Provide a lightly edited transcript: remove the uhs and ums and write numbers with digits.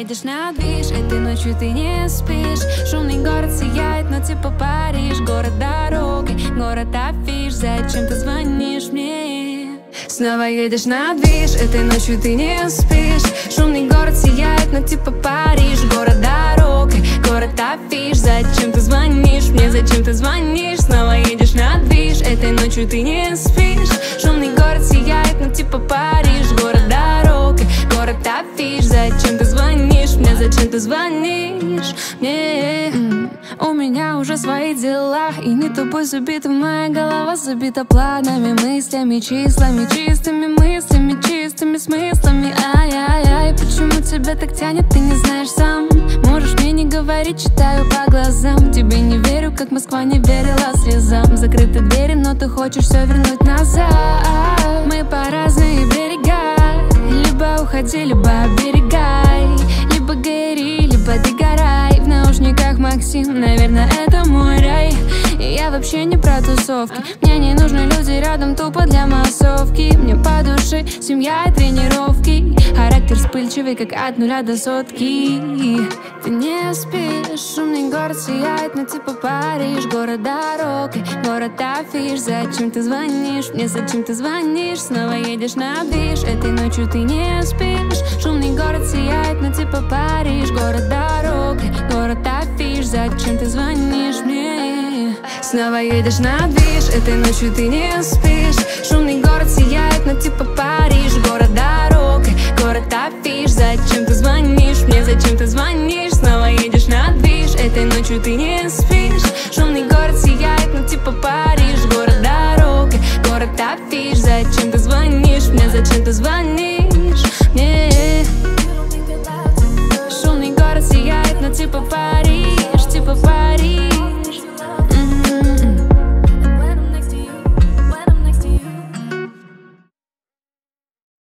едешь на движ, этой ночью ты не спишь. Шумный город сияет, но типа Париж. Город дороги, город афиш. Зачем ты звонишь мне? Снова едешь на движ, этой ночью ты не спишь. Шумный город сияет, но типа Париж. Город дороги, город афиш. Зачем ты звонишь мне? Зачем ты звонишь? Снова едешь на движ, этой ночью ты не спишь. Шумный город сияет, но типа Париж. Город дороги, город афиш. Зачем ты звонишь мне? Зачем ты звонишь мне? У меня уже свои дела, и не тупой забита моя голова, забита планами, мыслями, числами, чистыми мыслями, чистыми смыслами. Ай-яй-яй, почему тебя так тянет, ты не знаешь сам. Можешь мне не говорить, читаю по глазам. Тебе не верю, как Москва не верила слезам. Закрыты двери, но ты хочешь все вернуть назад. Мы по разные берега, либо уходи, либо оберегай, либо гори, либо догорай. В наушниках Максим, наверное, это мой рай. И я вообще не про тусовки, мне не нужны люди рядом тупо для массовки. Мне по душе семья и тренировки, характер вспыльчивый, как от 0 до 100. Ты не спишь, шумный город сияет, но типа Париж. Город дороги, город афиш. Зачем ты звонишь мне? Зачем ты звонишь? Снова едешь на движ, этой ночью ты не спишь. Шумный город сияет, но типа Париж. Город дороги, город афиш. Зачем ты звонишь мне? Снова едешь на движ, этой ночью ты не спишь. Шумный город сияет, но типа Париж. Город дороги, город афиш. Зачем ты звонишь мне? Зачем ты звонишь? Снова едешь на движ, этой ночью ты не спишь. Шумный город сияет, но типа Париж. Город дороги, город афиш. Зачем ты звонишь мне? Зачем ты звонишь?